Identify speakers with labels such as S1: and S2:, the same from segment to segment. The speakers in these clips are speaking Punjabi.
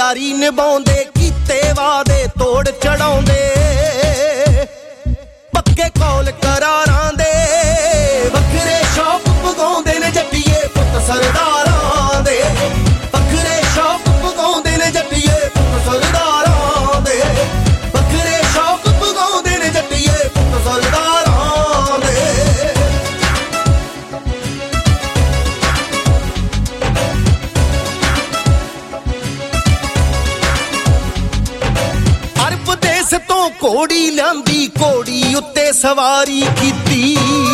S1: ਯਾਰੀ ਨਿਭਾਉਂਦੇ ਕੀਤੇ ਵਾਦੇ ਤੋੜ ਚੜਾਉਂਦੇ ਪੱਕੇ ਕੌਲ ਕਰਾਰਾਂ ਦੇ ਵੱਖਰੇ ਸ਼ੌਕ ਪਗਾਉਂਦੇ ਨੇ ਜੱਟੀਏ ਪੁੱਤ ਸਰਦਾਰਾਂ ਦੇ ਵੱਖਰੇ ਸ਼ੌਕ ਪਗਾਉਂਦੇ ਨੇ ਜੱਟੀਏ ਪੁੱਤ ਸਰਦਾਰਾਂ ਦੇ ਵੱਖਰੇ ਸ਼ੌਕ ਪਗਾਉਂਦੇ ਨੇ ਜੱਟੀਏ ਪੁੱਤ ਸਰਦਾਰਾਂ ਦੇ ਅਰਬ ਦੇਸ ਤੋਂ ਘੋੜੀ ਲਿਆਂਦੀ ਘੋੜੀ ਉੱਤੇ ਸਵਾਰੀ ਕੀਤੀ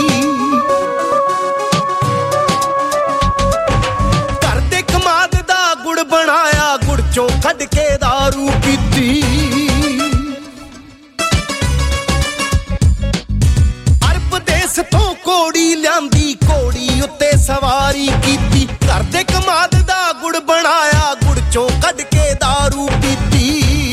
S1: ਘਰ ਦੇ ਕਮਾਦ ਦਾ ਗੁੜ ਬਣਾਇਆ ਗੁੜ ਚੋਂ ਕੱਢ ਕੇ ਦਾਰੂ ਪੀਤੀ ਅਰਬ ਦੇਸ ਤੋਂ ਘੋੜੀ ਲਿਆਂਦੀ ਘੋੜੀ ਉੱਤੇ ਸਵਾਰੀ ਕੀਤੀ ਘਰ ਦੇ ਕਮਾਦ ਦਾ ਗੁੜ ਬਣਾਇਆ ਗੁੜ ਚੋਂ ਕੱਢ ਕੇ ਦਾਰੂ ਪੀਤੀ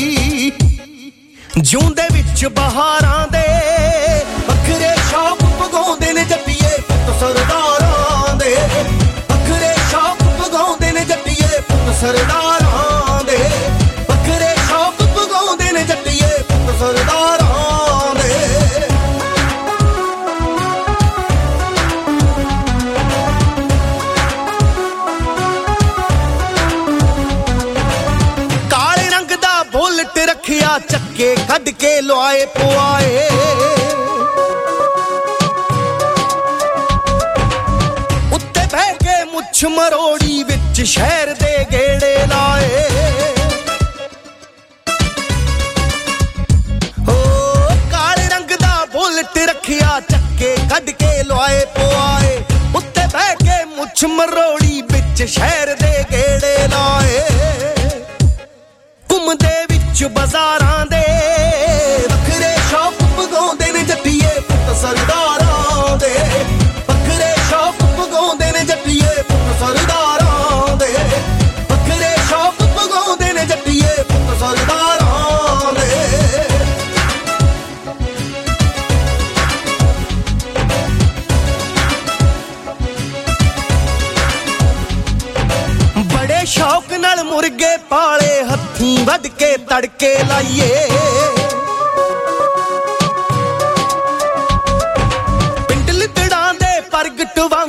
S1: ਜਿਉਂਦੇ ਵਿੱਚ ਬਹਾਰਾਂ ਦੇ ਵੱਖਰੇ ਸ਼ੌਕ ਪਗਾਉਂਦੇ ਨੇ ਜੱਟੀਏ ਪੁੱਤ ਸਰਦਾਰਾਂ ਦੇ ਵੱਖਰੇ ਸ਼ੌਕ ਪਗਾਉਂਦੇ ਨੇ ਜੱਟੀਏ ਪੁੱਤ ਸਰਦਾਰਾਂ ਦੇ ਵੱਖਰੇ ਸ਼ੌਕ ਪਗਾਉਂਦੇ ਨੇ ਜੱਟੀਏ ਪੁੱਤ ਸਰਦਾਰਾਂ ਦੇ ਕਾਲੇ ਰੰਗ ਦਾ ਬੁਲਟ ਰੱਖਿਆ ਚੱਕੇ ਕੱਢ ਕੇ ਲੁਆਏ ਪੁਆਏ ਉੱਤੇ ਬਹਿ ਕੇ ਮੁੱਛ ਮਰੋੜੀ ਵਿੱਚ ਸ਼ਹਿਰ ਦੇ ਗੇੜੇ ਲਾਏ ਓ ਕਾਲੇ ਰੰਗ ਦਾ ਬੁਲਟ ਰੱਖਿਆ ਚੱਕੇ ਕੱਢ ਕੇ ਲੁਆਏ ਪੁਆਏ ਉੱਤੇ ਬਹਿ ਕੇ ਮੁੱਛ ਮਰੋੜੀ ਵਿੱਚ ਸ਼ਹਿਰ ਦੇ ਗੇੜੇ ਲਾਏ ਘੁੰਮਦੇ ਵਿੱਚ ਬਾਜ਼ਾਰਾਂ ਦੇ ਵੱਖਰੇ ਸ਼ੌਕ ਪਗਾਉਂਦੇ ਨੇ ਜੱਟੀਏ ਪੁੱਤ ਸਰਦਾਰਾਂ ਦੇ ਵੱਖਰੇ ਸ਼ੌਕ ਪਗਾਉਂਦੇ ਨੇ ਜੱਟੀਏ ਪੁੱਤ ਸਰਦਾਰਾਂ ਦੇ ਵੱਖਰੇ ਸ਼ੌਕ ਪਗਾਉਂਦੇ ਨੇ ਜੱਟੀਏ ਪੁੱਤ ਸਰਦਾਰਾਂ ਦੇ ਬੜੇ ਸ਼ੌਕ ਨਾਲ ਮੁਰਗੇ ਪਾਲੇ ਹੱਥੀਂ ਵੱਢ ਕੇ ਤੜਕੇ ਲਾਈਏ ਪਿੰਡ ਲਿੱਦੜਾਂ ਦੇ ਪ੍ਰਗਟ